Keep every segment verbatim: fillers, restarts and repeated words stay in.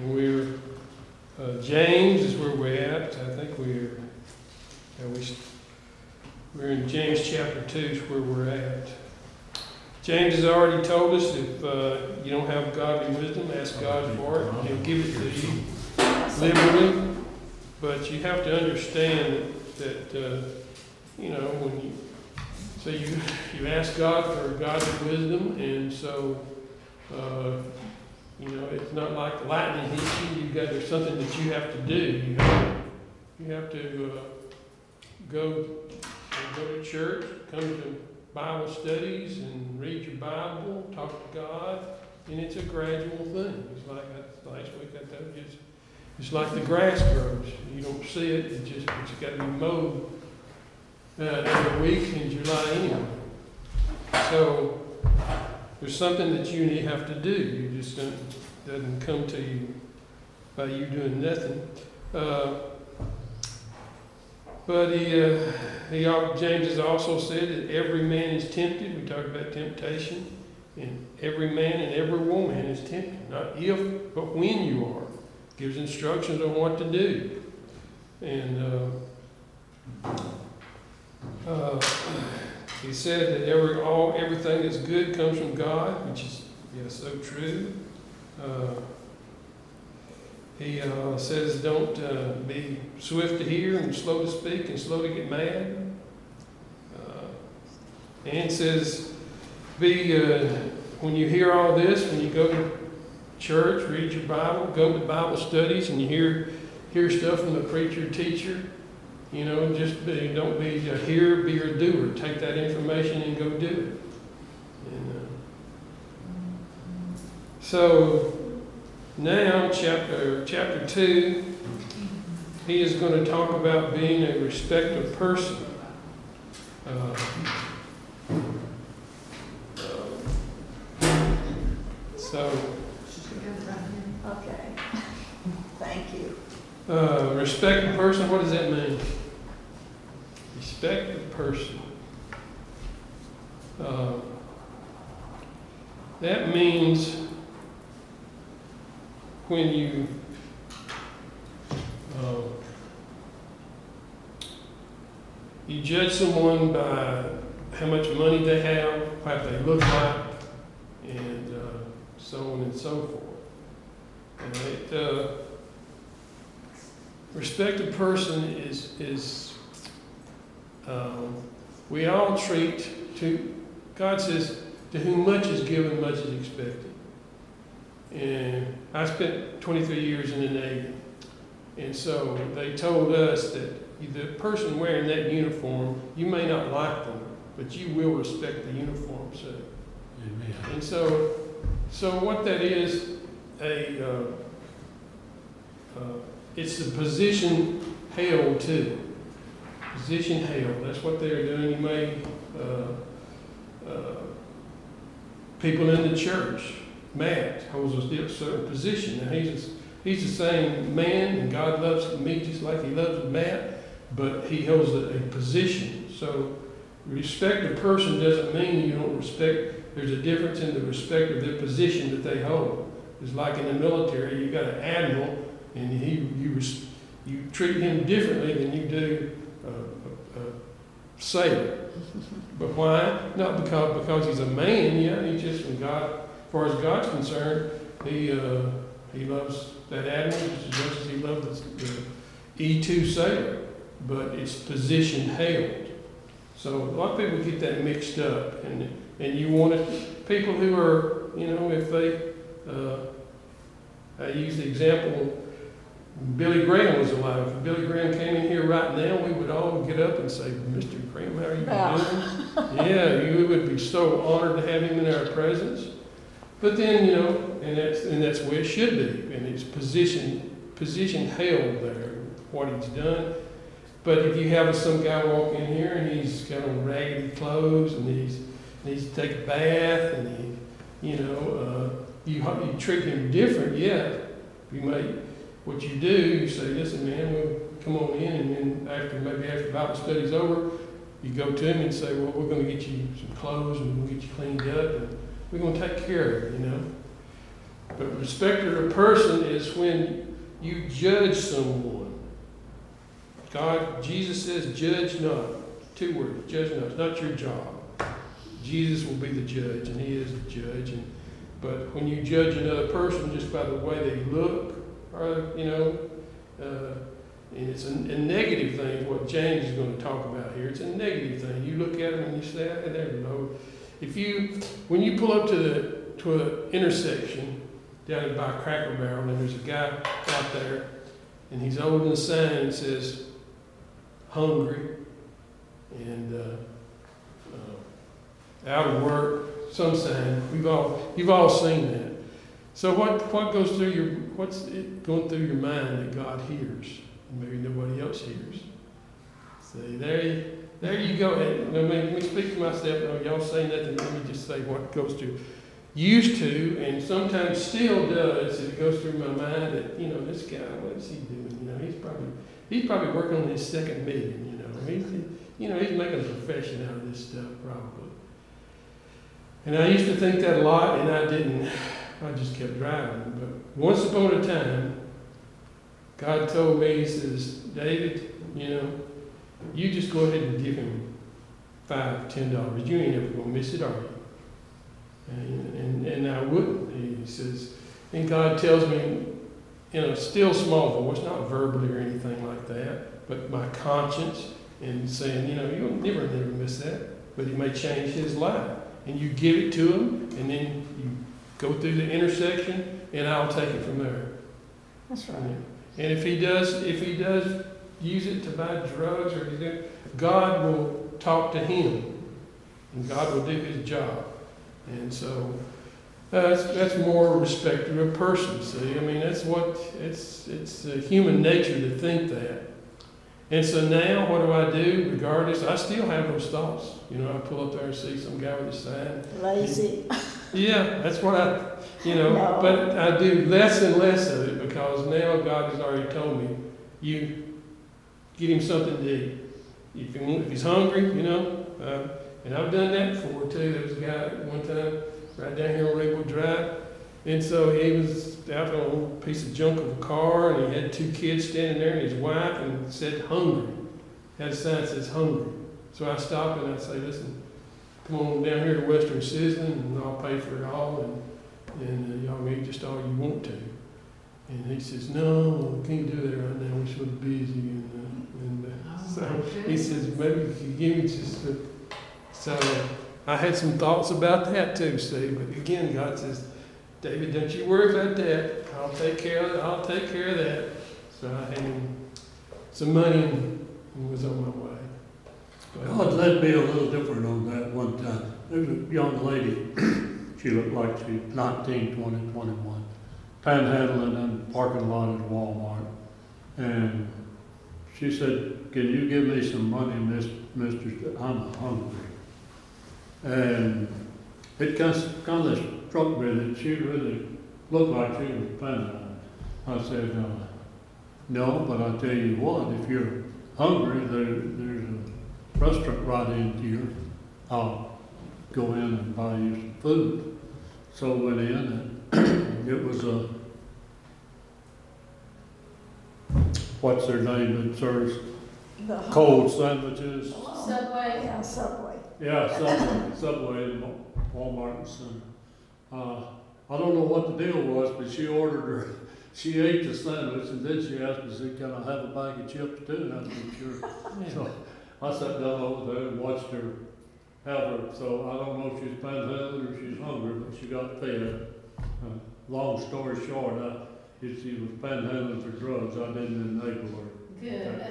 And we're, uh, James is where we're at. I think we're, uh, we, we're in James chapter two is where we're at. James has already told us if uh, you don't have godly wisdom, ask God for it. He'll give it to you liberally. But you have to understand that, that uh, you know, when you, so you, you ask God for godly wisdom, and so, uh, you know, it's not like lightning hits you. You've got, there's something that you have to do. You have, you have to uh, go, go to church, come to Bible studies and read your Bible, talk to God, and it's a gradual thing. It's like I, last week I told you, it's, it's like the grass grows. You don't see it, it just, it's got to be mowed uh, every week in July anyway. So there's something that you need have to do. You just don't, doesn't come to you by you doing nothing. Uh, But he, uh, he, James has also said that every man is tempted. We talked about temptation. And every man and every woman is tempted. Not if, but when you are. Gives instructions on what to do. And uh, uh, he said that every, all, everything that's good comes from God, which is yes, so true. Uh, He uh, says, don't uh, be swift to hear and slow to speak and slow to get mad. Uh, and says, be uh, when you hear all this, when you go to church, read your Bible, go to Bible studies, and you hear hear stuff from the preacher, teacher, you know, just be, don't be a hearer, be a doer. Take that information and go do it. And, uh, so. Now, chapter chapter two, he is going to talk about being a respected person. Uh, uh, so, okay. Thank you. Uh, respected person. What does that mean? Respected person. Uh, that means. When you uh, you judge someone by how much money they have, what they look like, and uh, so on and so forth. And it, uh, respected person is is um, we all treat to God says to whom much is given, much is expected. And I spent twenty-three years in the Navy. And so they told us that the person wearing that uniform, you may not like them, but you will respect the uniform. So, Amen. and so, so what that is, a uh, uh, it's the position held too. Position held. That's what they're doing. You may uh, uh, people in the church. Matt holds a certain position. Now he's a, he's the same man, and God loves me just like He loves Matt, but he holds a, a position. So respect a person doesn't mean you don't respect. There's a difference in the respect of their position that they hold. It's like in the military, you got an admiral, and he you you treat him differently than you do a, a, a sailor. But why? Not because because he's a man. Yeah, he's just from God. As far as God's concerned, he uh, he loves that admiral just as much as he loves the E two sailor, but it's position held. So a lot of people get that mixed up, and and you want it, people who are, you know, if they, uh, I use the example, Billy Graham was alive. If Billy Graham came in here right now, we would all get up and say, Mister Graham, how are you Yeah. doing? Yeah, you would be so honored to have him in our presence. But then, you know, and that's and that's where it should be, and it's position position held there, what he's done. But if you have some guy walk in here and he's got on raggedy clothes and he's needs to take a bath and he, you know, uh, you you treat him different, yeah. You may what you do, you say, listen, man, we'll come on in, and then after maybe after Bible study's over, you go to him and say, well, we're going to get you some clothes and we'll get you cleaned up and we're going to take care of it, you know. But respecter of a person is when you judge someone. God, Jesus says, judge not. Two words, judge not. It's not your job. Jesus will be the judge, and he is the judge. And, but when you judge another person just by the way they look, or, you know, uh, and it's a, a negative thing, what James is going to talk about here. It's a negative thing. You look at them and you say, I never know. If you, when you pull up to the to an intersection down by Cracker Barrel, and there's a guy out there, and he's holding a sign that says, hungry, and uh, uh, out of work, some sign. We've all, you've all seen that. So what, what goes through your, what's it going through your mind that God hears, and maybe nobody else hears? See, there you, there you go. And, I mean, let me speak for myself. No, y'all say nothing. Let me just say what goes through. Used to, and sometimes still does. It goes through my mind that, you know, this guy, what is he doing? You know, he's probably he's probably working on his second million. You know, he's you know he's making a profession out of this stuff probably. And I used to think that a lot, and I didn't. I just kept driving. But once upon a time, God told me, He says, David, you know, you just go ahead and give him five, ten dollars. You ain't ever gonna miss it, are you? And, and, and I wouldn't. He says, and God tells me in a still small voice, not verbally or anything like that, but my conscience, and saying, you know, you'll never, never miss that. But He may change his life. And you give it to him, and then you go through the intersection, and I'll take it from there. That's right. And if he does, if he does use it to buy drugs or anything, God will talk to him, and God will do His job. And so uh, that's, that's more respect of a person. See, I mean, that's what it's it's uh, human nature to think that. And so now, what do I do? Regardless, I still have those thoughts. You know, I pull up there and see some guy with a sign. Lazy. Yeah, that's what I, you know. No. But I do less and less of it because now God has already told me, you get him something to eat. If, he, if he's hungry, you know. Uh, and I've done that before too. There was a guy one time right down here on Redwood Drive. And so he was out on a piece of junk of a car, and he had two kids standing there, and his wife, and it said hungry. Had a sign that says hungry. So I stopped and I say, listen, come on down here to Western Sizzling, and I'll pay for it all, and, and uh, y'all eat just all you want to. And he says, no, we can't do that right now. We're so busy. And, uh, and uh, Oh, so he says, maybe if you give me just a... So uh, I had some thoughts about that too, see. But again, God says, David, don't you worry about that. I'll take care of it. I'll take care of that. So I had him some money and was on my way. But, God led me a little different on that one time. There was a young lady, she looked like she was nineteen, twenty, twenty-one, panhandling in the parking lot at Walmart. And she said, can you give me some money, Miss, Mister I'm hungry. And it kind of, kind of struck me that she really looked like she was panhandling. I said, uh, no, but I tell you what, if you're hungry, there, there's a restaurant right into here. I'll go in and buy you some food. So went in, and it was a, what's their name that serves The cold sandwiches? Subway. Yeah, Subway. Yeah, Subway, Subway in Walmart and Center. Uh, I don't know what the deal was, but she ordered her, she ate the sandwich, and then she asked me, said, can I have a bag of chips too? And I said, sure. So I sat down over there and watched her have her. So I don't know if she's panhandling or she's hungry, but she got fed. Uh, long story short, I, if she was panhandling for drugs, I didn't enable her. Good.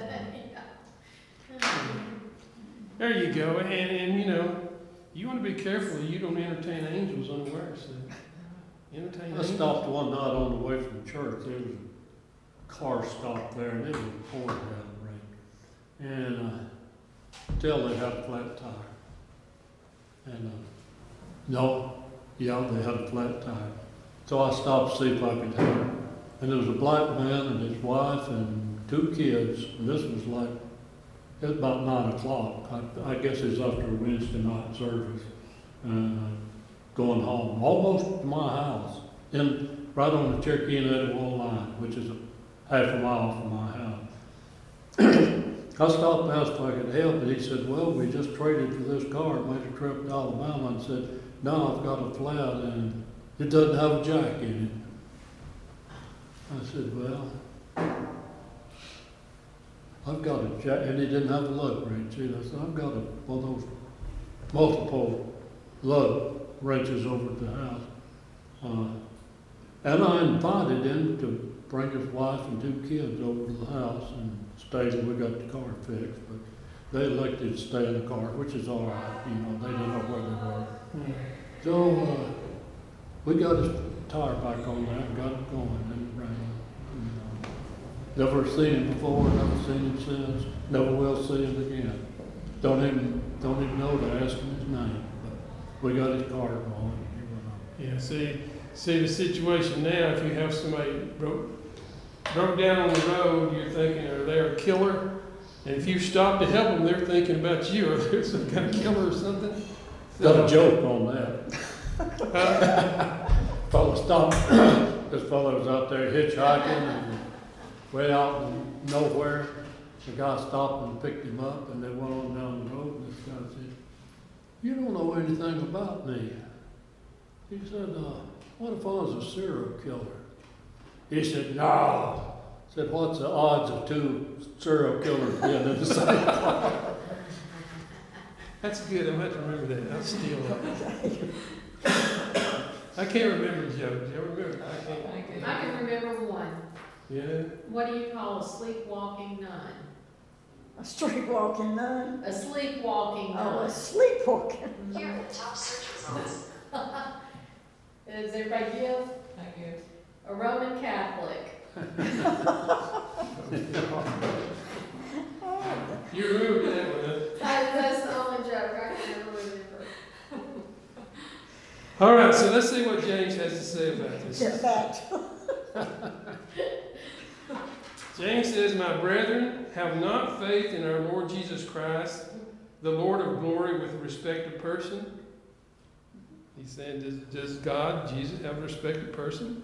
there you go. And, and, you know, you want to be careful that you don't entertain angels unaware. So entertain I angels. stopped one night on the way from church. There was a car stopped there, and it was pouring down the rain. And uh, till they had a flat tire. And uh, no, yeah, they had a flat tire. So I stopped to see if I could help. And there was a black man and his wife and two kids. And this was like, it was about nine o'clock. I, I guess it was after a Wednesday night service. Uh, going home, almost to my house. And right on the Cherokee and Etowah line, which is a half a mile from my house. I stopped and asked if I could help, and he said, well, we just traded for this car, made a trip to Alabama, and said, no, I've got a flat, and it doesn't have a jack in it. I said, well, I've got a jack, and he didn't have a lug wrench either. I said, I've got a, one of those multiple lug wrenches over at the house. Uh, and I invited him to bring his wife and two kids over to the house and stay till we got the car fixed. But they elected to stay in the car, which is all right. You know, they didn't know where they were. Hmm. So uh, we got his tire back on there and got it going in the rain. You know, never seen him before, never seen him since, never will see him again. Don't even don't even know to ask him his name. But we got his car going. Yeah, see, see the situation now, if you have somebody broke, broke down on the road, you're thinking, are they a killer? And if you stop to help them, they're thinking about you. Are they some kind of killer or something? Got a joke on that. Uh, Fellow stopped, this fellow was out there hitchhiking and way out in nowhere. The guy stopped and picked him up and they went on down the road and this guy said, you don't know anything about me. He said, uh, what if I was a serial killer? He said, no. I said, what's the odds of two serial killers being in the same car? That's good. I might remember that. I'll steal that. I can't remember jokes. You remember? I can't. I can remember one. Yeah. What do you call a sleepwalking nun? A streetwalking nun. A sleepwalking Oh, a nun. sleepwalking. Here are the top search results. Does everybody give? I give. A Roman Catholic. You remember that one, huh? That- That's the only joke I can ever remember. All right, so let's see what James has to say about this. Get that. James says, my brethren, have not faith in our Lord Jesus Christ, the Lord of glory, with respect to person. He's saying, does, does God, Jesus, have a respected person?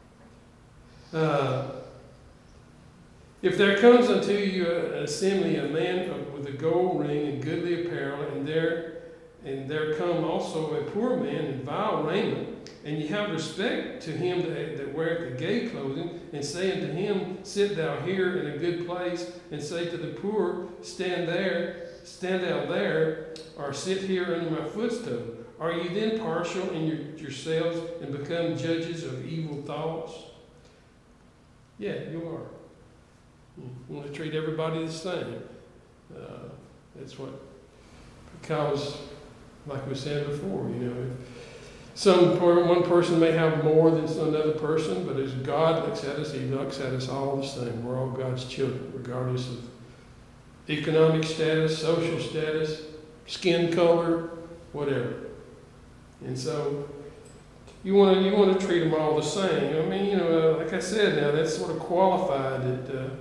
Uh, if there comes unto you an assembly a man of, with a gold ring and goodly apparel, and there and there come also a poor man in vile raiment, and ye have respect to him that, that weareth the gay clothing, and say unto him, sit thou here in a good place, and say to the poor, stand there, stand thou there, or sit here under my footstool. Are ye then partial in your, yourselves, and become judges of evil thoughts? Yeah, you are. You want to treat everybody the same. Uh, that's what, because, like we said before, you know, some one person may have more than another person, but as God looks at us, He looks at us all the same. We're all God's children, regardless of economic status, social status, skin color, whatever. And so, you want to you want to treat them all the same. I mean, you know, uh, like I said, now that's sort of qualified that. Uh,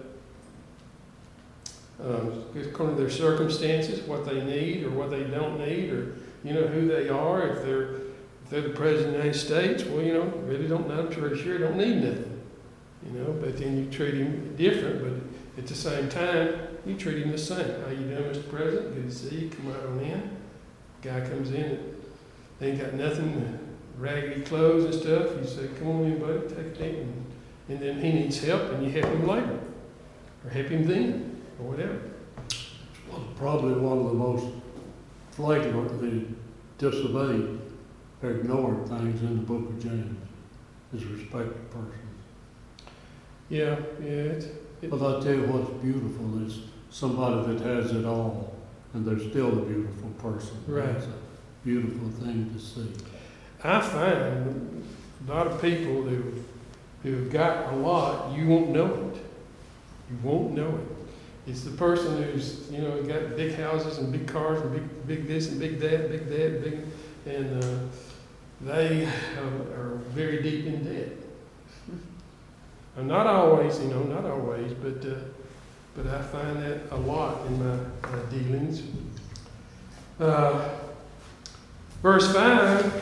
Um, according to their circumstances, what they need or what they don't need, or you know who they are. If they're if they're the president of the United States, well, you know, really don't. I'm pretty sure don't need nothing, you know. But then you treat him different, but at the same time, you treat him the same. How you doing, Mister President? Good to see you. Come right on in. Guy comes in, and they ain't got nothing, raggedy clothes and stuff. You say, "Come on in, buddy, take a seat," and, and then he needs help, and you help him later, or help him then. Or whatever. Well, probably one of the most flagrantly disobeyed or ignored things in the book of James is respect to persons. Yeah, yeah. It's, it, But I tell you what's beautiful is somebody that has it all and they're still a beautiful person. Right. It's a beautiful thing to see. I find a lot of people who who've got a lot, you won't know it. You won't know it. It's the person who's, you know, got big houses and big cars and big, big this and big that, big that, big, and uh, they uh, are very deep in debt. And not always, you know, not always, but uh, but I find that a lot in my uh, dealings. Uh, verse five,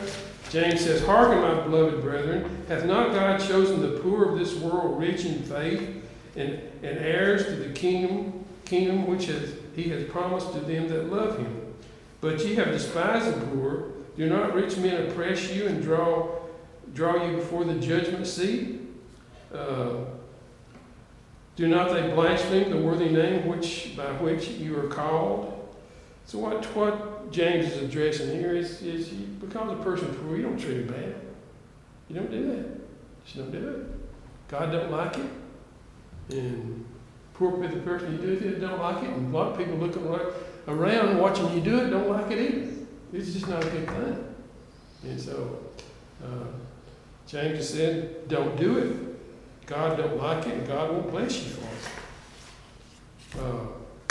James says, "Hearken, my beloved brethren, hath not God chosen the poor of this world rich in faith, and, and heirs to the kingdom, kingdom which has, he has promised to them that love him? But ye have despised the poor. Do not rich men oppress you and draw, draw you before the judgment seat? Uh, do not they blaspheme the worthy name which by which you are called?" So what, what James is addressing here is, is you, because a person poor, you don't treat him bad. You don't do that. Just don't do it. God don't like it. And poor the person you do it to don't like it. And a lot of people looking around watching you do it don't like it either. It's just not a good thing. And so uh, James has said, don't do it. God don't like it, and God won't bless you for it. Uh,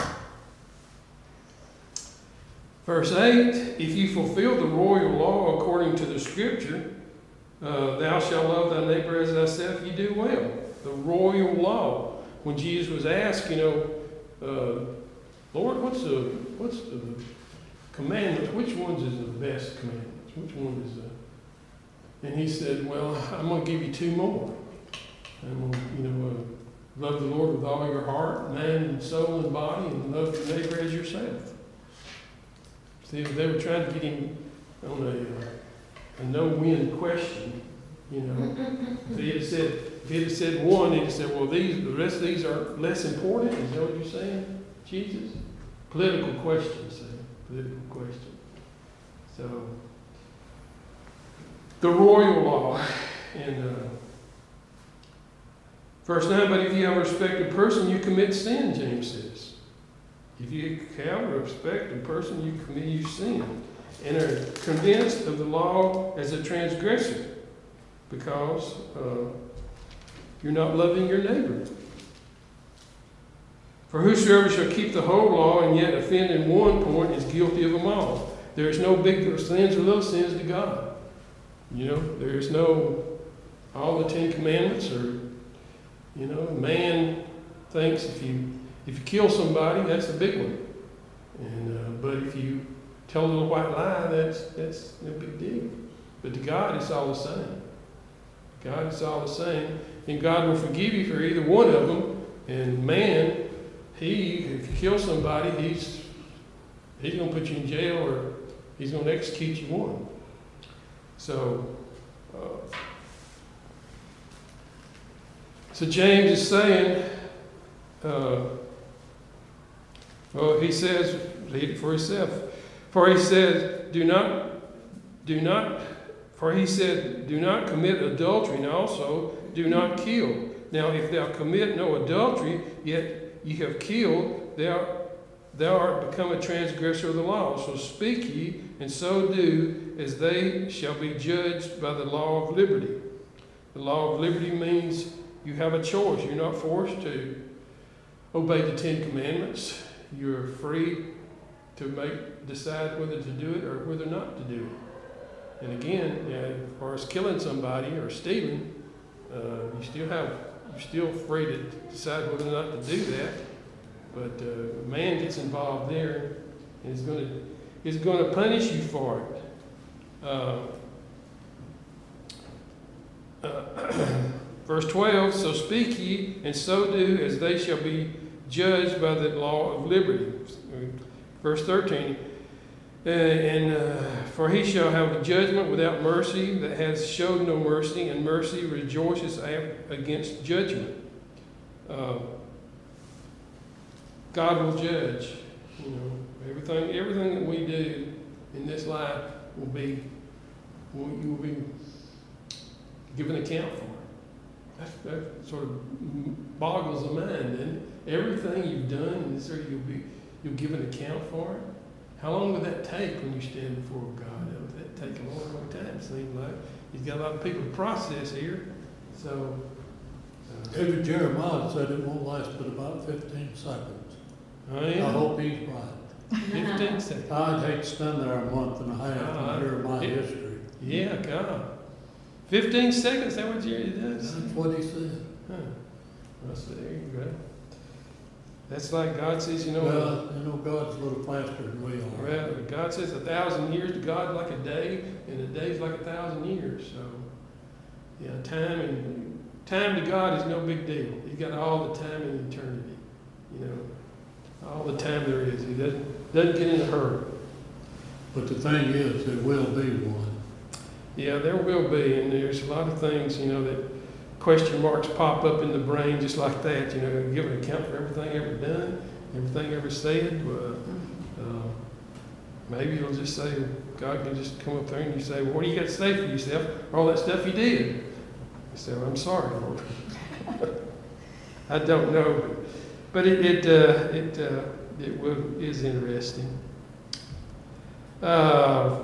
verse eight, "If you fulfill the royal law according to the Scripture, uh, thou shalt love thy neighbor as thyself, you do well." The royal law. When Jesus was asked, you know, uh, Lord, what's the what's the commandments? Which ones is the best commandments? Which one is the? And he said, "Well, I'm going to give you two more. I'm going to, you know, uh, love the Lord with all your heart, mind, and soul, and body, and love your neighbor as yourself." See, they were trying to get him on a, uh, a no-win question, you know. If he had said, if he had said one, he'd have said, "Well, these, the rest of these are less important." Is that what you're saying, Jesus? Political question, say. Political question. So, the royal law. And uh, verse nine, "But if you have a respected person, you commit sin," James says. If you have a respected person, you commit you sin, and are convinced of the law as a transgressor, because uh, you're not loving your neighbor. "For whosoever shall keep the whole law and yet offend in one point is guilty of them all." There is no bigger sins or little sins to God. You know, there is no, all the Ten Commandments are, you know, man thinks if you if you kill somebody, that's a big one. And uh, but if you tell a little white lie, that's that's no big deal. But to God, it's all the same. God, it's all the same, and God will forgive you for either one of them. And man, he, if you kill somebody, he's he's going to put you in jail, or he's going to execute you one. So, uh, so James is saying, uh, well, he says, read it for himself. For he says, do not, do not, for he said, do not commit adultery, and also do not kill. Now, if thou commit no adultery, yet ye have killed, thou, thou art become a transgressor of the law. So speak ye, and so do, as they shall be judged by the law of liberty. The law of liberty means you have a choice. You're not forced to obey the Ten Commandments. You're free to make decide whether to do it or whether not to do it. And again, you know, as far as killing somebody or stealing, uh, you still have you're still free to decide whether or not to do that. But uh, man gets involved there, and is going to is going to punish you for it. Uh, uh, verse twelve. So speak ye, and so do, as they shall be judged by the law of liberty. Verse thirteen. Uh, and uh, for he shall have a judgment without mercy that has showed no mercy, and mercy rejoices against judgment. Uh, God will judge. You know, everything, everything that we do in this life will be, will, you will be given account for. That, that sort of boggles the mind. And everything you've done in this earth, you'll be, you'll give an account for it. How long would that take when you stand before God? That would take a long, long time, it seems like. He's got a lot of people to process here. So, uh, Even Jeremiah said it won't last but about fifteen seconds. oh yeah. I hope he's right. fifteen seconds. I'd hate to spend there a month and a half Uh, and hear my it- history. Yeah, God. fifteen seconds, is that what Jerry does? That's what he said. Huh. Well, so there you go. That's like God says, you know, Well, you know, God's a little faster than we are. well, God says a thousand years to God like a day, and a day's like a thousand years. So, yeah, time and time to God is no big deal. He's got all the time in eternity, you know, all the time there is. He doesn't doesn't get in a hurry. But the thing is, there will be one. Yeah, there will be, and there's a lot of things, you know, that question marks pop up in the brain just like that. You know, give an account for everything ever done, everything ever said. Uh, uh, maybe you'll just say, God can just come up there and you say, well, what do you got to say for yourself? All that stuff you did. You say, well, I'm sorry, Lord. I don't know, but it it uh, it uh, it will, is interesting. Uh,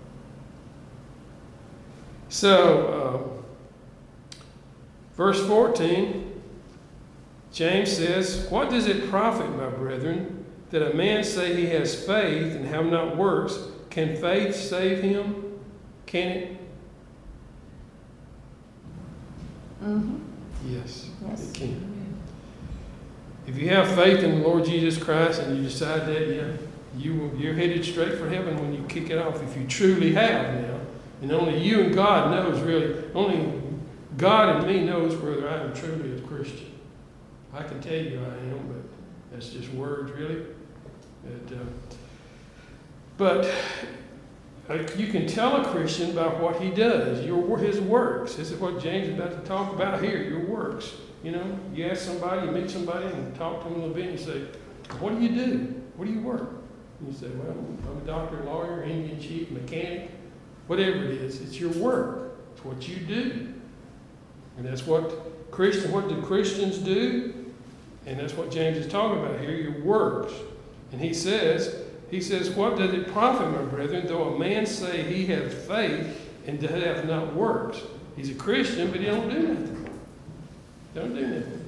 so. Uh, Verse fourteen, James says, what does it profit, my brethren, that a man say he has faith and have not works? Can faith save him? Can it? Mm-hmm. Yes, Yes. it can. If you have faith in the Lord Jesus Christ and you decide that, yeah, you will, you're headed straight for heaven when you kick it off, if you truly have now. And only you and God knows, really, only God and me knows whether I am truly a Christian. I can tell you I am, but that's just words, really. But, uh, but uh, you can tell a Christian by what he does, your his works. This is what James is about to talk about here, your works. You know, you ask somebody, you meet somebody and talk to them a little bit, and you say, what do you do? What do you work? And you say, well, I'm a doctor, lawyer, Indian chief, mechanic, whatever it is. It's your work. It's what you do. And that's what Christian, what do Christians do? And that's what James is talking about here, your works. And he says, he says, what does it profit, my brethren, though a man say he hath faith and hath not works? He's a Christian, but he don't do nothing. Don't do nothing.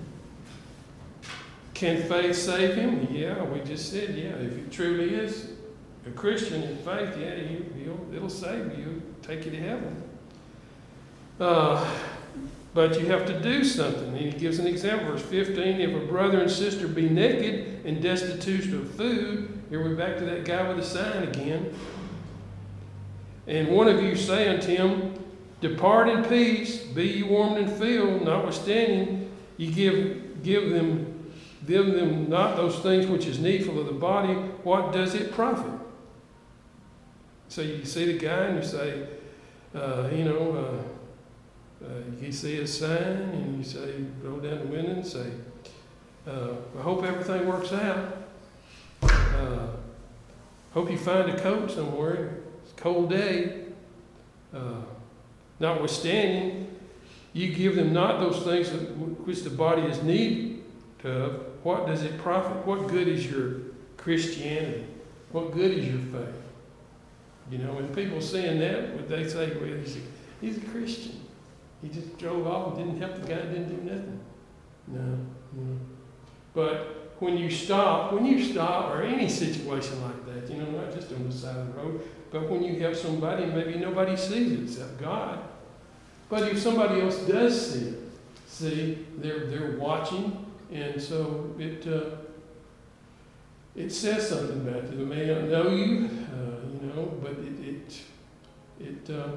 Can faith save him? Yeah, we just said, yeah, if he truly is a Christian in faith, yeah, you, he'll, it'll save you, take you to heaven. Uh, But you have to do something. And he gives an example, verse fifteen. If a brother and sister be naked and destitute of food, here we're back to that guy with the sign again. And one of you say unto him, depart in peace, be ye warmed and filled, notwithstanding ye give give them give them not those things which is needful of the body, what does it profit? So you see the guy and you say, uh, you know, uh, Uh, you see a sign and you say, roll down the window and say, uh, I hope everything works out. Uh, hope you find a coat somewhere. It's a cold day. Uh, notwithstanding, you give them not those things which the body is need of. What does it profit? What good is your Christianity? What good is your faith? You know, when people saying that, what they say, well, he's a, he's a Christian. He just drove off and didn't help the guy, didn't do nothing. No, no. But when you stop, when you stop, or any situation like that, you know, not just on the side of the road, but when you have somebody and maybe nobody sees it except God. But if somebody else does see it, see, they're they're watching, and so it uh, it says something about you. They may not know you, uh, you know, but it it it. Uh,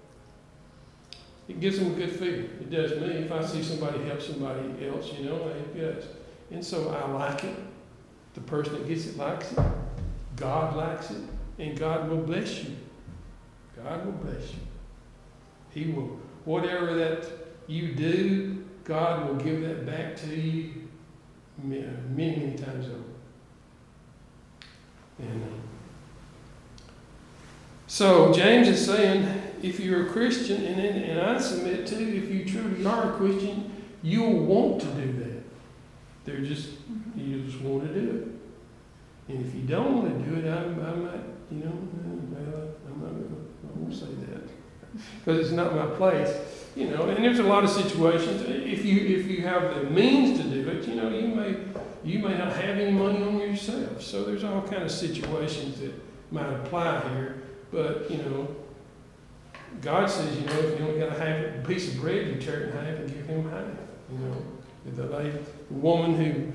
It gives them a good feeling. It does me. If I see somebody help somebody else, you know, it does. And so I like it. The person that gets it likes it. God likes it. And God will bless you. God will bless you. He will. Whatever that you do, God will give that back to you many, many times over. And uh, so James is saying, if you're a Christian, and, and I submit too, if you truly are a Christian, you'll want to do that. They're just, you just want to do it. And if you don't want to do it, I, I might, you know, well, I'm not going to, I won't say that. Because it's not my place. You know, and there's a lot of situations, if you if you have the means to do it, you know, you may you may not have any money on yourself. So there's all kind of situations that might apply here. But, you know, God says, you know, if you only got a half a piece of bread, you tear it in half and give him half. You know, the lady, the woman who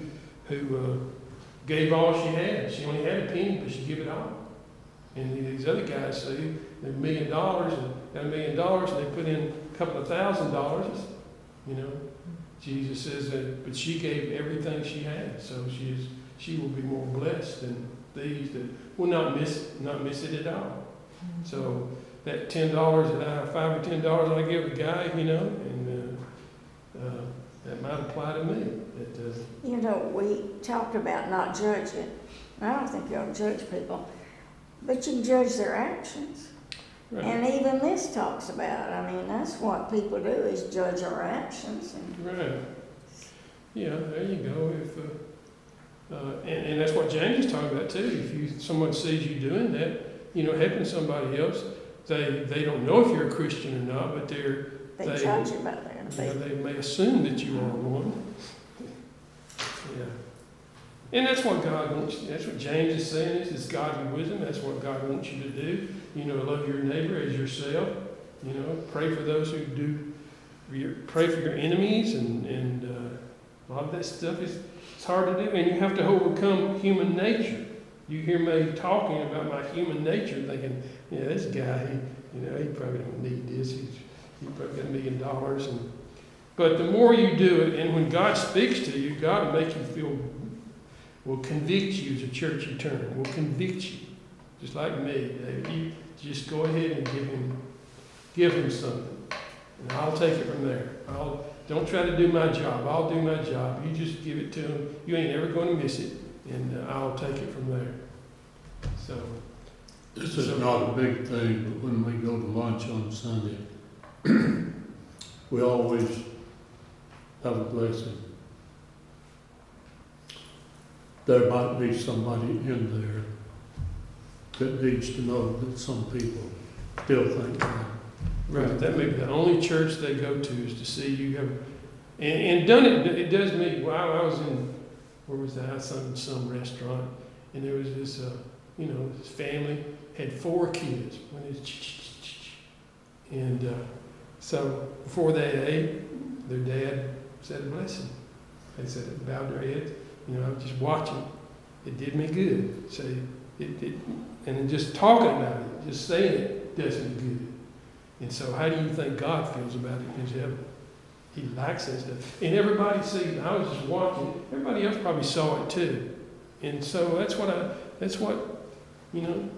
who uh, gave all she had. She only had a penny, but she gave it all. And these other guys say they're a million dollars and got a million dollars, and they put in a couple of thousand dollars. You know, Jesus says that, but she gave everything she had, so she is she will be more blessed than these that will not miss not miss it at all. So that ten dollars that I five or ten dollars I give the guy, you know, and uh, uh, that might apply to me. That, uh, You know, we talked about not judging. I don't think you ought to judge people, but you can judge their actions. right. And even this talks about, I mean, that's what people do, is judge our actions. And Right. Yeah, there you go. If uh, uh, and, and that's what James is talking about too. If you someone sees you doing that, you know, helping somebody else, they they don't know if you're a Christian or not, but they're they, They- judge you by that. you know, They, they may assume that you are one. Yeah. And that's what God wants. That's what James is saying. Is it's godly wisdom. That's what God wants you to do. You know, love your neighbor as yourself. You know, pray for those who do. Pray for your enemies, and and uh, a lot of that stuff is it's hard to do, and you have to overcome human nature. You hear me talking about my human nature, thinking, yeah, this guy, he, you know, he probably don't need this. He's he probably got a million dollars, and but the more you do it, and when God speaks to you, God will make you feel, will convict you as a church return, will convict you, just like me. David. You just go ahead and give him, give him something, and I'll take it from there. I'll don't try to do my job. I'll do my job. You just give it to him. You ain't ever going to miss it, and uh, I'll take it from there. So This is So- not a big thing, but when we go to lunch on Sunday, we always have a blessing. There might be somebody in there that needs to know that some people still think that. right, that may be the only church they go to is to see you have, and, and done it. It does me. Well, I was in where was that? I was in some restaurant, and there was this, uh, you know, this family had four kids. When it's and uh, so before they ate, their dad said a blessing. They said it, bowed their heads. You know, I was just watching. It did me good. So it, it, and then just talking about it, just saying it, does me good. And so, how do you think God feels about it in heaven? He likes that stuff. And everybody sees. I was just watching. Everybody else probably saw it too. And so that's what I. That's what, you know.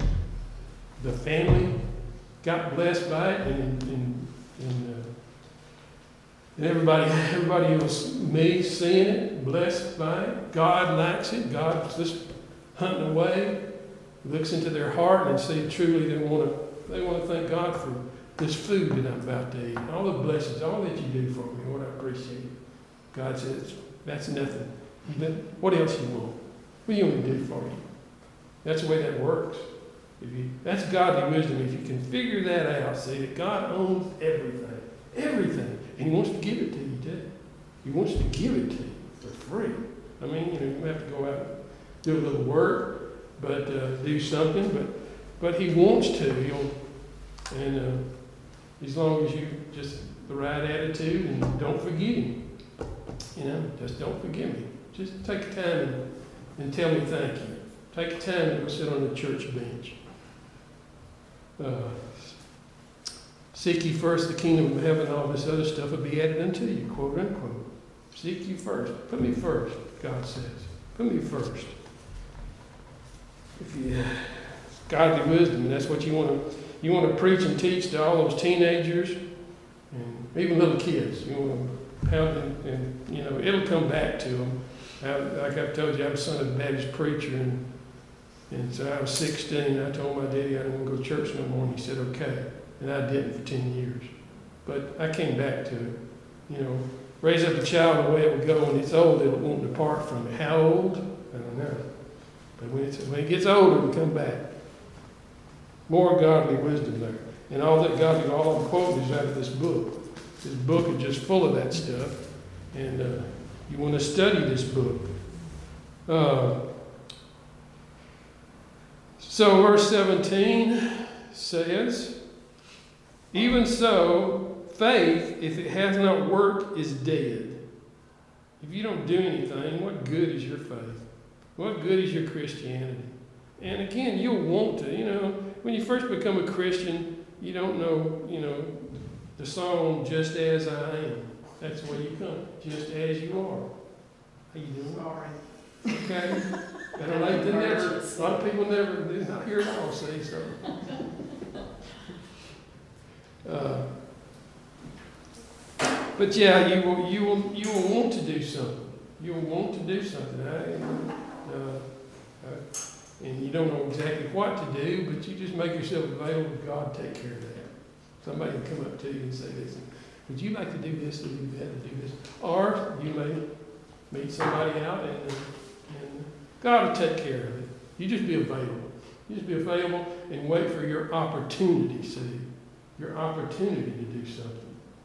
The family got blessed by it, and and and. Uh, And everybody, everybody else, me seeing it, blessed by it. God likes it. God's just hunting away, looks into their heart and see truly they want to. They want to thank God for this food that I'm about to eat, all the blessings, all that you do for me. What I appreciate. God says that's nothing. What else you want? What do you want me to do for you? That's the way that works. If you, that's godly wisdom. If you can figure that out, see that God owns everything, everything. And he wants to give it to you too. He wants to give it to you for free. I mean, you know, you have to go out and do a little work, but uh, do something. But but he wants to. He'll, and uh, as long as you just the right attitude and don't forget him. You know, just don't forget me. Just take time and, and tell me thank you. Take time to go sit on the church bench. Uh, Seek ye first the kingdom of heaven, all this other stuff will be added unto you, quote unquote. Seek you first. Put me first, God says. Put me first. If you, godly wisdom, and that's what you want to you want to preach and teach to all those teenagers and even little kids. You want to pound and, and you know it'll come back to them. I, like I've told you, I'm a son of a Baptist preacher, and and so I was sixteen. I told my daddy I didn't want to go to church no more, and he said okay. And I didn't for ten years. But I came back to it. You know, raise up a child the way it would go when it's old, it won't depart from it. How old? I don't know. But when, it's, when it gets older, it'll come back. More godly wisdom there. And all that godly, all I'm quoting is out of this book. This book is just full of that stuff. And uh, you want to study this book. Uh, so verse seventeen says, even so, faith, if it has not worked, is dead. If you don't do anything, what good is your faith? What good is your Christianity? And again, you'll want to, you know, when you first become a Christian, you don't know, you know, the song, Just As I Am. That's the way you come, just as you are. How you doing? Sorry. Okay. Better late than never. A lot of people never do not hear it all, see, so. Uh, but yeah, you will, you will, you will want to do something. You will want to do something. I, uh, uh, and you don't know exactly what to do, but you just make yourself available to God to take care of that. Somebody can come up to you and say, listen, would you like to do this or do that or do this? Or you may meet somebody out and, and God will take care of it. You just be available. You just be available and wait for your opportunity, see? Your opportunity to do something.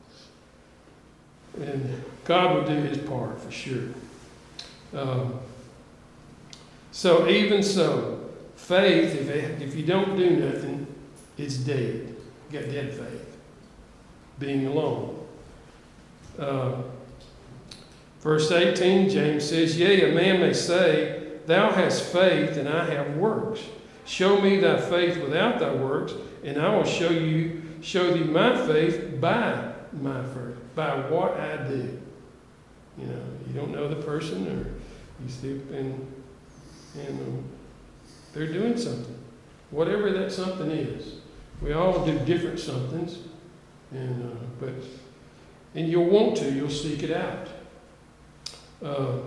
And God will do his part for sure. Um, so even so, faith, if, it, if you don't do nothing, it's dead. You got dead faith. Being alone. Uh, verse eighteen, James says, yea, a man may say, thou hast faith, and I have works. Show me thy faith without thy works, and I will show you, show thee my faith by my faith, by what I do. You know, you don't know the person, or you see, and and um, they're doing something, whatever that something is. We all do different somethings, and uh, but and you'll want to, you'll seek it out. Uh,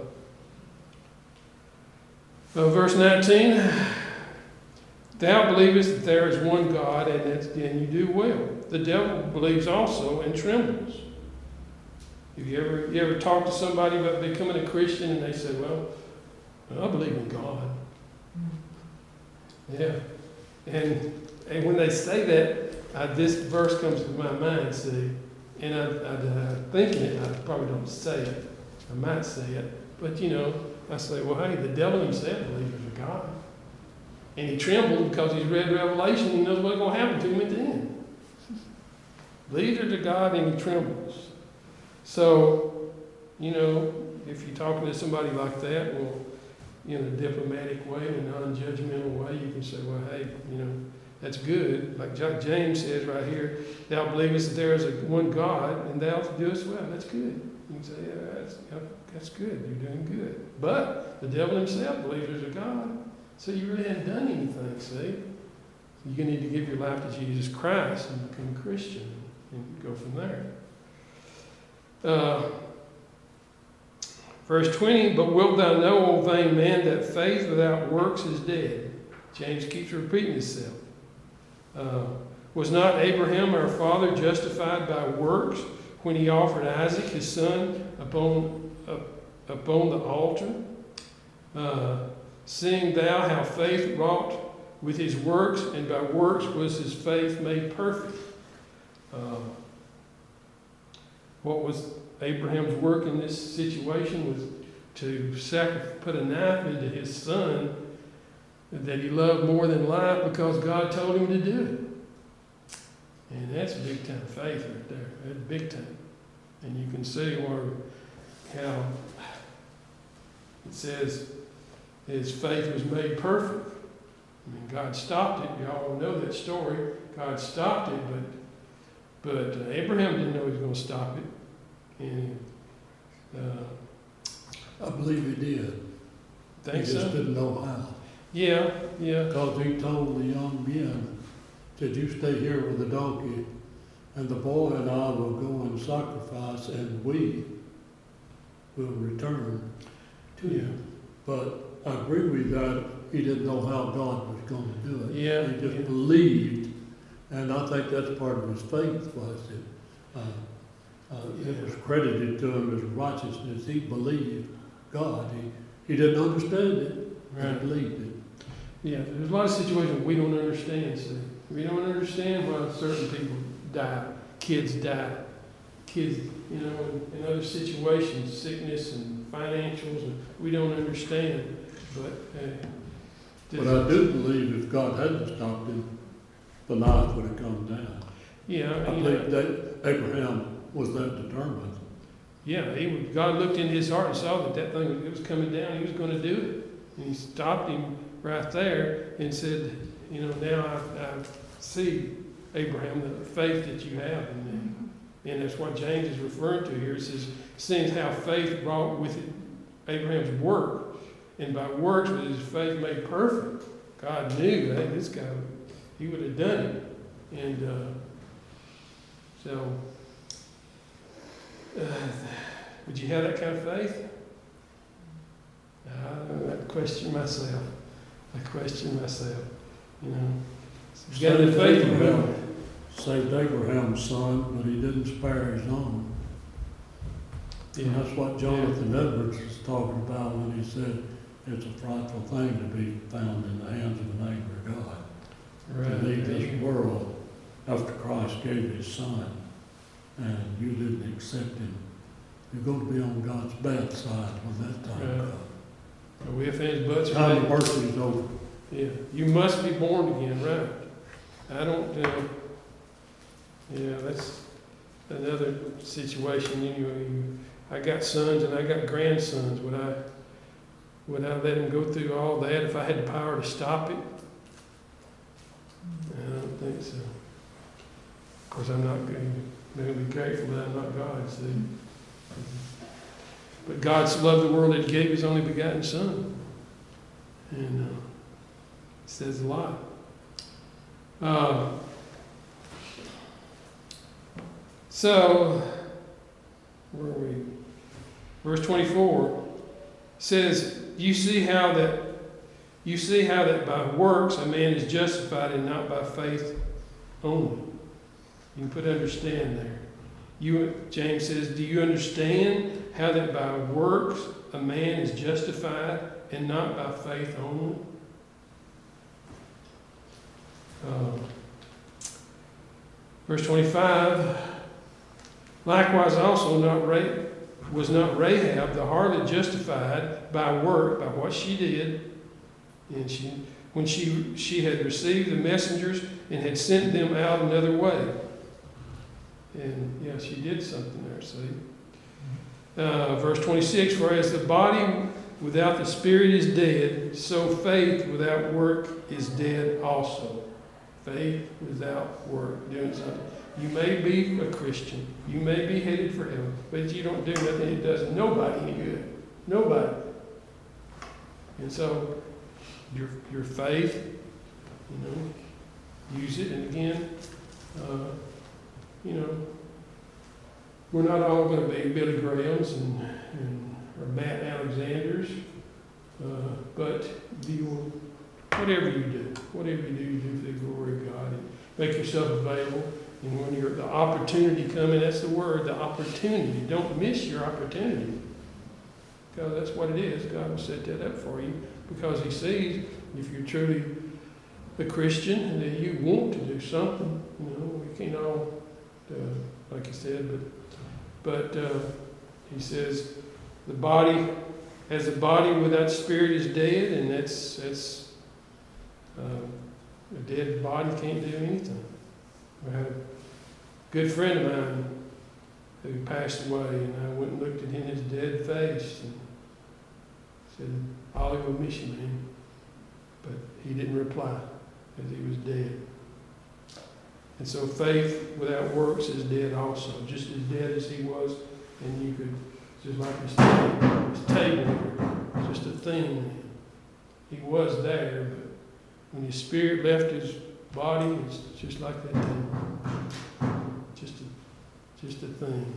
uh, verse nineteen. Thou believest that there is one God, and that then you do well. The devil believes also and trembles. Have you ever you ever talked to somebody about becoming a Christian, and they say, "Well, I believe in God." Yeah, and and when they say that, I, this verse comes to my mind. See, and I, I, I'm thinking it. I probably don't say it. I might say it, but you know, I say, "Well, hey, the devil himself believes there's a God." And he trembled because he's read Revelation. He knows what's going to happen to him at the end. Leader to God, and he trembles. So, you know, if you're talking to somebody like that, well, in a diplomatic way, in a non-judgmental way, you can say, well, hey, you know, that's good. Like James says right here, thou believest that there is a one God, and thou doest well. That's good. You can say, yeah, that's, that's good. You're doing good. But the devil himself believes there's a God. So you really haven't done anything, see? You need to give your life to Jesus Christ and become a Christian and go from there. Uh, verse twenty, but wilt thou know, O vain man, that faith without works is dead? James keeps repeating himself. Uh, was not Abraham our father justified by works when he offered Isaac his son upon, uh, upon the altar? Uh, Seeing thou how faith wrought with his works, and by works was his faith made perfect. Uh, what was Abraham's work in this situation? Was to sacrifice, put a knife into his son that he loved more than life because God told him to do it. And that's big time faith right there. That's big time. And you can see where, how it says, his faith was made perfect. I mean, God stopped it. Y'all know that story. God stopped it, but but uh, Abraham didn't know he was going to stop it. And uh, I believe he did. Think he just so? didn't know how. Yeah, yeah. Because he told the young men, said, you stay here with the donkey, and the boy and I will go and sacrifice, and we will return to Yeah. you. But I agree with that. He didn't know how God was going to do it. Yeah, He just yeah. believed, and I think that's part of his faith, was it? Uh, uh, Yeah. It was credited to him as righteousness. He believed God. He, he didn't understand it, but Right. he believed it. Yeah, there's a lot of situations we don't understand, see. We don't understand why certain people die, kids die, kids, you know, in, in other situations, sickness and financials, and we don't understand. But, uh, But I do believe if God hadn't stopped him, the knife would have come down. yeah, I you believe know, that Abraham was that determined. yeah, he was, God looked into his heart and saw that that thing it was coming down. He was going to do it, and he stopped him right there and said, you know, now I, I see, Abraham, the faith that you have in me. And that's what James is referring to here. It says, seeing how faith brought with it Abraham's work, and by works was his faith made perfect. God knew that this guy, he would have done it. And uh, so, uh, would you have that kind of faith? I, I question myself. I question myself. You know, you got the faith in God. Saved Abraham's son, but he didn't spare his own. Yeah. And that's what Jonathan Edwards was talking about when he said it's a frightful thing to be found in the hands of an angry God. Right. To leave this world after Christ gave his son, and you didn't accept him. You're going to be on God's bad side when that time Right. comes. We have hands, butts, Time of or mercy is over. yeah. You must be born again, right? I don't. Uh, yeah, that's another situation. You know, you, I got sons and I got grandsons. Would I? Would I let them go through all that if I had the power to stop it? I don't think so. Of course, I'm not going to be grateful that I'm not God, see. But God so loved the world that He gave His only begotten Son. And uh, it says a lot. Uh, so, where are we? Verse twenty-four says, "You see how that you see how that by works a man is justified and not by faith only." You can put understand there. You, James says, do you understand how that by works a man is justified and not by faith only? Uh, verse twenty-five, likewise also not Ra- was not Rahab the harlot justified by work, by what she did, and she when she she had received the messengers and had sent them out another way. And yeah, she did something there, see. Uh, verse twenty-six, for as the body without the spirit is dead, so faith without work is dead also. Faith without work, doing something. You may be a Christian, you may be headed for heaven, but you don't do nothing, it does nobody any good. Nobody. And so, your your faith, you know, use it. And again, uh, you know, we're not all going to be Billy Grahams and, and or Matt Alexanders, uh, but you will, whatever you do, whatever you do, you do for the glory of God. And make yourself available. And when you're the opportunity coming, that's the word, the opportunity. Don't miss your opportunity, because that's what it is. God will set that up for you because He sees if you're truly a Christian and that you want to do something. You know, we can't all. Uh, like he said, but but uh, he says the body, as the body without spirit is dead, and that's that's uh, a dead body can't do anything. I had a good friend of mine who passed away, and I went and looked at him, his dead face, and said, "Ollie will miss you, man," but he didn't reply because he was dead. And so faith without works is dead also, just as dead as he was. And you could, just like his table, his table here, just a thing. He was there, but when his spirit left his body, it's just like that thing. Just a, just a thing.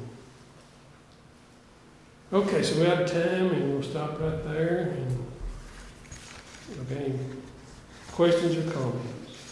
Okay, so we're out of time, and we'll stop right there. And okay, any questions or comments?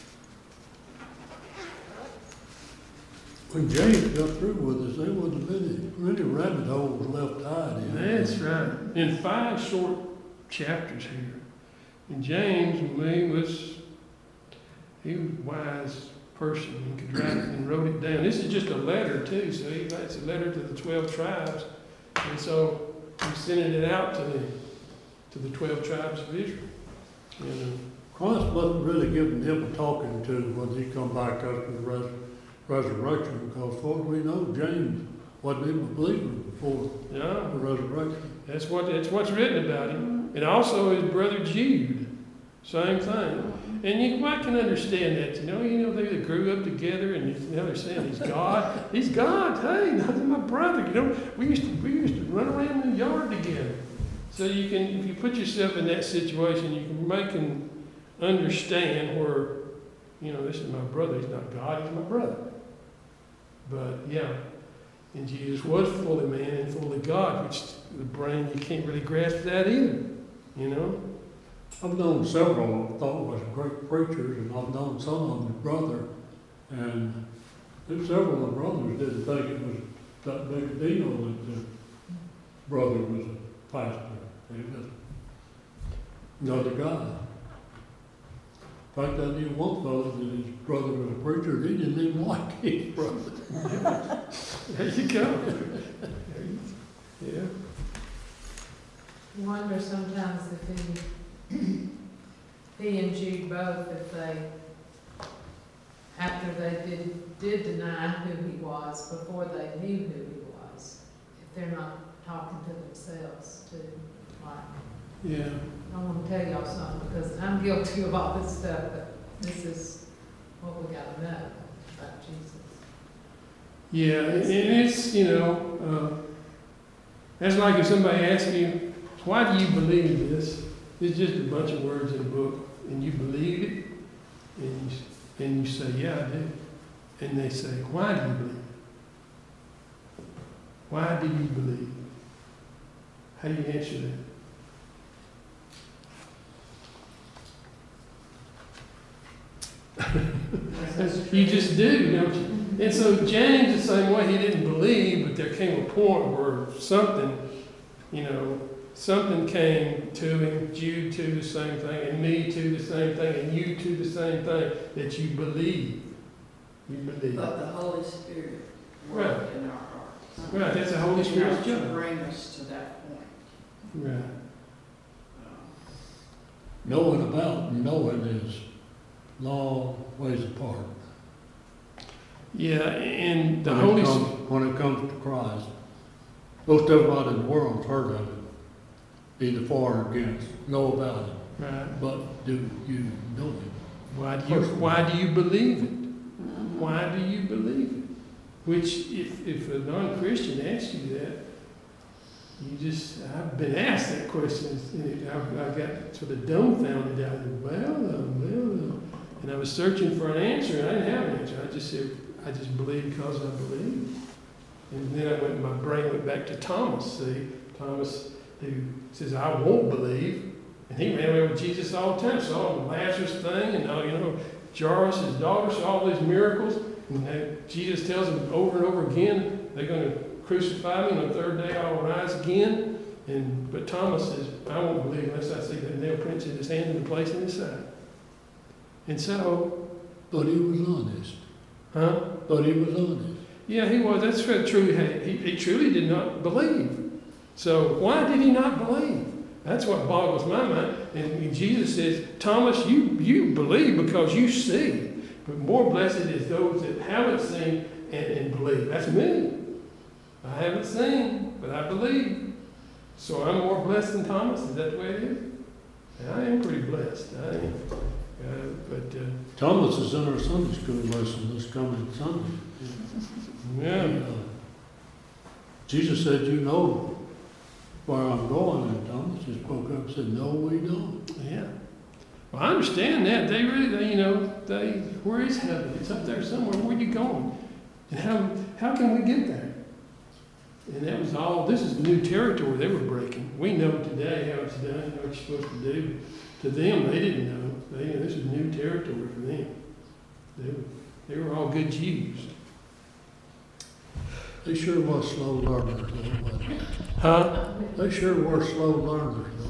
When James got through with us, there wasn't many, many rabbit holes left tied in. That's right. In five short chapters here. And James, he was, he was a wise person. He could write it and wrote it down. This is just a letter too, so he writes a letter to the twelve tribes. And so he's sending it out to them, to the twelve tribes of Israel. You know. Christ wasn't really giving him a talking to when he come back after the res- resurrection, because what do we know? James wasn't even a believer before Yeah, the resurrection. that's what, that's what's written about him. And also his brother Jude, same thing. And you, I can understand that, you know, you know, they grew up together, and you know, they're saying he's God, he's God, hey, that's my brother, you know, we used to, we used to run around in the yard together. So you can, if you put yourself in that situation, you can make him understand where, you know, this is my brother, he's not God, he's my brother. But, yeah, and Jesus was fully man and fully God, which the brain, you can't really grasp that either, you know? I've known several I thought was great preachers, and I've known some of them as brother, and there's several of the brothers didn't think it was that big a deal that the brother was a pastor. He was another guy. In fact, I knew one fellow that his brother was a preacher, and he didn't even like his brother. There you go. Yeah. I wonder sometimes if he, he and Jude both, if they, after they did, did deny who he was, before they knew who he was, if they're not talking to themselves too, like, Yeah. I want to tell y'all something, because I'm guilty of all this stuff, but this is what we gotta know about Jesus. Yeah, and it's, you know, uh, that's like if somebody asks you, why do you believe this? It's just a bunch of words in a book, and you believe it, and you, and you say, yeah, I do. And they say, why do you believe it? Why do you believe it? How do you answer that? You just do, don't you? And so James, the same way, he didn't believe, but there came a point where something, you know, something came to him, Jude too, the same thing, and me too, the same thing, and you too, the same thing, that you believe. You believe. But the Holy Spirit Right. worked in our hearts. Right, that's the Holy You know, Spirit's to job. bring us to that point. Right. Um, Knowing about knowing is long ways apart. Yeah, and the when Holy it Spirit. comes, when it comes to Christ, most everybody in the world's heard of it, either for or against, know about it, Right. but do you know it? Why do you, why do you believe it? Why do you believe it? Which, if, if a non-Christian asks you that, you just, I've been asked that question, and I, I got sort of dumbfounded out of, well, no, well, no. And I was searching for an answer, and I didn't have an answer. I just said, I just believe because I believe. And then I went, my brain went back to Thomas, see? Thomas, who says, I won't believe. And he ran away with Jesus all the time, saw the Lazarus thing, and all, you know, Jairus, his daughter, saw all these miracles. And they, Jesus tells them over and over again, they're going to crucify me, and on the third day I'll rise again. And but Thomas says, I won't believe unless I see the nail prints in his hand and the place in his side. And so, But he was honest. huh? But he was honest. Yeah, he was. That's what truly he, he truly did not believe. So why did he not believe? That's what boggles my mind. And Jesus says, Thomas, you, you believe because you see. But more blessed is those that haven't seen and, and believe. That's me. I haven't seen, but I believe. So I'm more blessed than Thomas. Is that the way it is? And I am pretty blessed. I am. Uh, but, uh, Thomas is in our Sunday school lesson this coming Sunday. yeah. He, uh, Jesus said, you know where I'm going, and Thomas just spoke up and said, no, we don't. Yeah. Well, I understand that. They really, they, you know, they, where is heaven? It's up there somewhere. Where are you going? And how, how can we get there? And that was all, this is new territory they were breaking. We know today how it's done, you know what you're supposed to do. To them, they didn't know. They, this is new territory for them. They were, they were all good Jews. They sure was slow learners, though, wasn't they? Huh? They sure were slow learners.